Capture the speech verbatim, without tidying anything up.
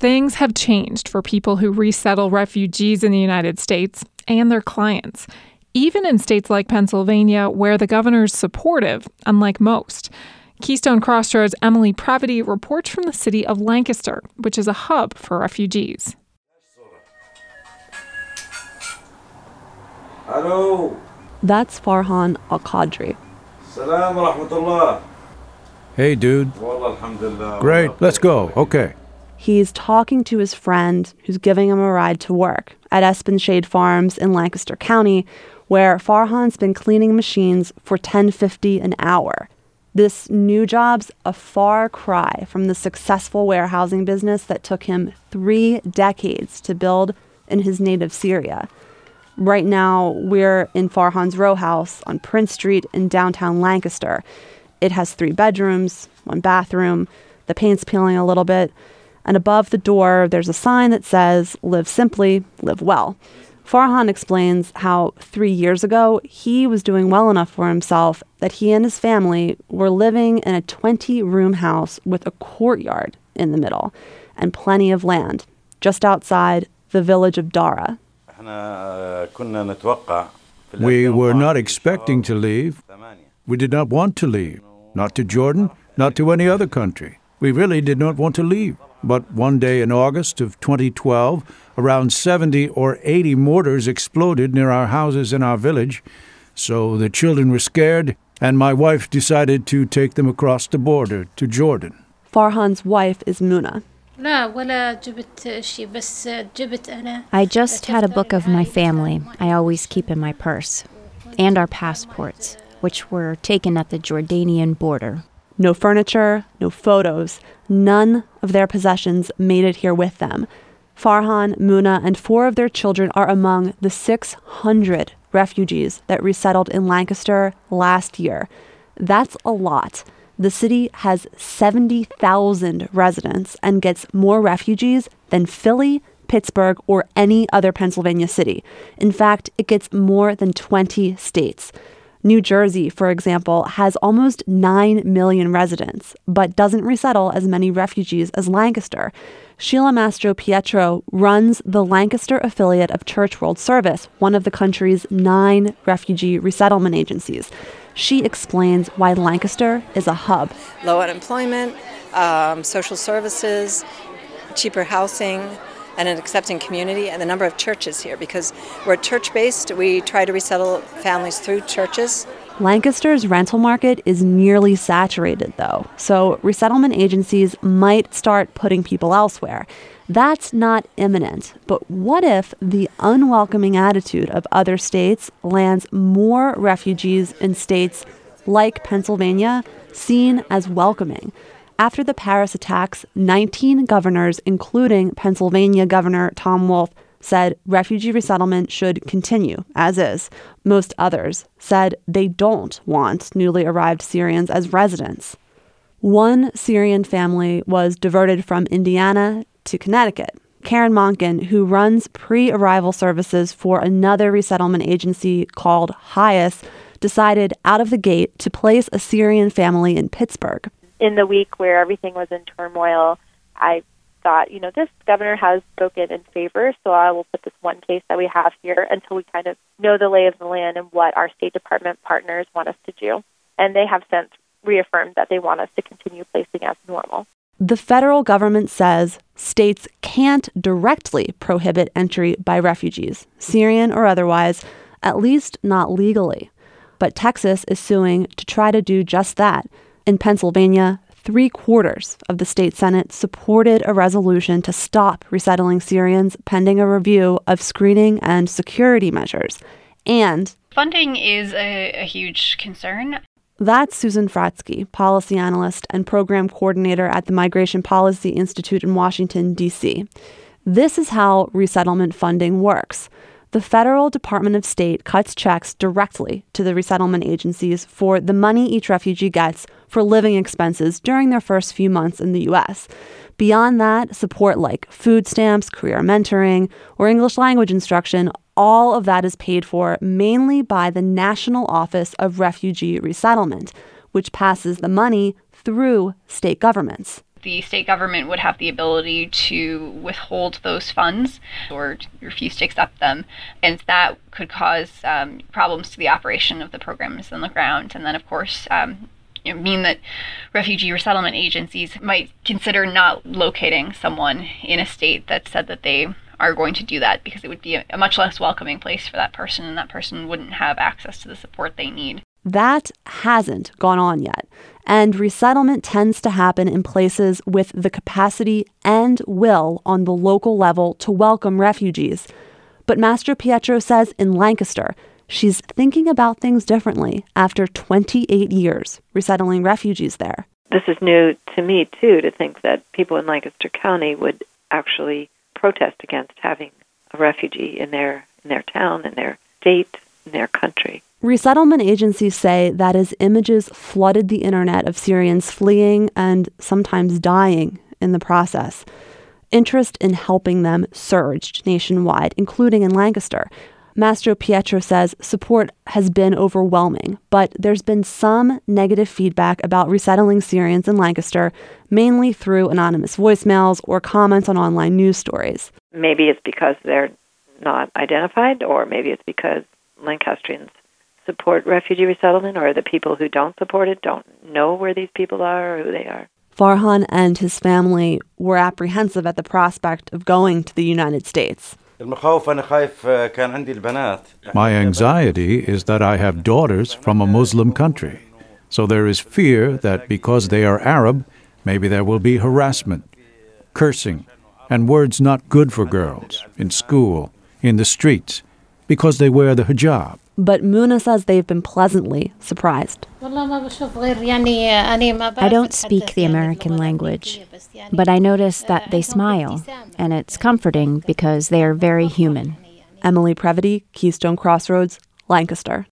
things have changed for people who resettle refugees in the United States and their clients, even in states like Pennsylvania, where the governor's supportive, unlike most. Keystone Crossroads' Emily Pravity reports from the city of Lancaster, which is a hub for refugees. Hello. That's Farhan Al-Qadri. Salam wa rahmatullah. Hey, dude. Great, let's go. Okay. He's talking to his friend who's giving him a ride to work at Espen Shade Farms in Lancaster County, where Farhan's been cleaning machines for ten fifty an hour. This new job's a far cry from the successful warehousing business that took him three decades to build in his native Syria. Right now, we're in Farhan's row house on Prince Street in downtown Lancaster. It has three bedrooms, one bathroom, the paint's peeling a little bit, and above the door, there's a sign that says, "Live simply, live well." Farhan explains how three years ago, he was doing well enough for himself that he and his family were living in a twenty-room house with a courtyard in the middle and plenty of land just outside the village of Dara. We were not expecting to leave. We did not want to leave. Not to Jordan, not to any other country. We really did not want to leave. But one day in August of twenty twelve, around seventy or eighty mortars exploded near our houses in our village. So the children were scared, and my wife decided to take them across the border to Jordan. Farhan's wife is Muna. I just had a book of my family I always keep in my purse, and our passports, which were taken at the Jordanian border. No furniture, no photos. None of their possessions made it here with them. Farhan, Muna, and four of their children are among the six hundred refugees that resettled in Lancaster last year. That's a lot. The city has seventy thousand residents and gets more refugees than Philly, Pittsburgh, or any other Pennsylvania city. In fact, it gets more than twenty states. New Jersey, for example, has almost nine million residents, but doesn't resettle as many refugees as Lancaster. Sheila Mastro Pietro runs the Lancaster affiliate of Church World Service, one of the country's nine refugee resettlement agencies. She explains why Lancaster is a hub. Low unemployment, um, social services, cheaper housing, and an accepting community, and the number of churches here. Because we're church-based, we try to resettle families through churches. Lancaster's rental market is nearly saturated, though, so resettlement agencies might start putting people elsewhere. That's not imminent, but what if the unwelcoming attitude of other states lands more refugees in states like Pennsylvania seen as welcoming? After the Paris attacks, nineteen governors, including Pennsylvania Governor Tom Wolf, said refugee resettlement should continue as is. Most others said they don't want newly arrived Syrians as residents. One Syrian family was diverted from Indiana to Connecticut. Karen Monken, who runs pre-arrival services for another resettlement agency called Hyas, decided out of the gate to place a Syrian family in Pittsburgh. In the week where everything was in turmoil, I thought, you know, this governor has spoken in favor, so I will put this one case that we have here until we kind of know the lay of the land and what our State Department partners want us to do. And they have since reaffirmed that they want us to continue placing as normal. The federal government says states can't directly prohibit entry by refugees, Syrian or otherwise, at least not legally. But Texas is suing to try to do just that. In Pennsylvania, three quarters of the state Senate supported a resolution to stop resettling Syrians pending a review of screening and security measures. And funding is a, a huge concern. That's Susan Fratsky, policy analyst and program coordinator at the Migration Policy Institute in Washington, D C. This is how resettlement funding works. The federal Department of State cuts checks directly to the resettlement agencies for the money each refugee gets for living expenses during their first few months in the U S. Beyond that, support like food stamps, career mentoring, or English language instruction, all of that is paid for mainly by the National Office of Refugee Resettlement, which passes the money through state governments. the state government would have the ability to withhold those funds or refuse to accept them. And that could cause um, problems to the operation of the programs on the ground. And then, of course, um, you know, mean that refugee resettlement agencies might consider not locating someone in a state that said that they are going to do that, because it would be a, a much less welcoming place for that person, and that person wouldn't have access to the support they need. That hasn't gone on yet, and resettlement tends to happen in places with the capacity and will on the local level to welcome refugees. But Mastropietro says in Lancaster, she's thinking about things differently after twenty-eight years resettling refugees there. This is new to me, too, to think that people in Lancaster County would actually protest against having a refugee in their in their town, in their state, in their country. Resettlement agencies say that as images flooded the internet of Syrians fleeing and sometimes dying in the process, interest in helping them surged nationwide, including in Lancaster. Mastropietro says support has been overwhelming, but there's been some negative feedback about resettling Syrians in Lancaster, mainly through anonymous voicemails or comments on online news stories. Maybe it's because they're not identified, or maybe it's because Lancastrians support refugee resettlement, or the people who don't support it don't know where these people are or who they are. Farhan and his family were apprehensive at the prospect of going to the United States. My anxiety is that I have daughters from a Muslim country. So there is fear that because they are Arab, maybe there will be harassment, cursing, and words not good for girls in school, in the streets, because they wear the hijab. But Muna says they've been pleasantly surprised. I don't speak the American language, but I notice that they smile, and it's comforting because they are very human. Emily Previty, Keystone Crossroads, Lancaster.